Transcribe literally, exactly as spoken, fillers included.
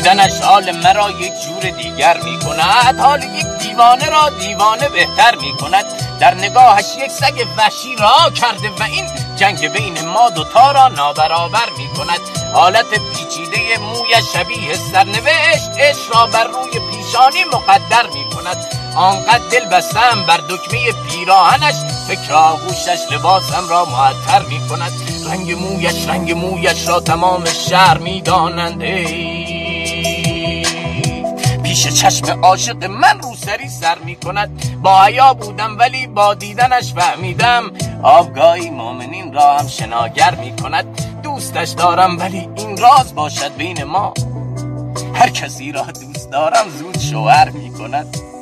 دیدنش حال مرا یک جور دیگر می کند، حال یک دیوانه را دیوانه بهتر می کند. در نگاهش یک سگ وحشی را کرده و این جنگ بین ما دوتا را نابرابر می کند. حالت پیچیده مویش شبیه سرنوشت، عشق را بر روی پیشانی مقدر می کند. آنقدر دل بستم بر دکمه پیراهنش، فکر آغوشش لباسم را معطر می کند. رنگ مویش رنگ مویش را تمام شهر می دانند، پیش چشم عاشق من روسری سر می کند. با حیا بودم ولی با دیدنش فهمیدم، آبگاهی مؤمنین را هم شناگر می کند. دوستش دارم ولی این راز باشد بین ما، هر کسی را دوست دارم زود شوهر می کند.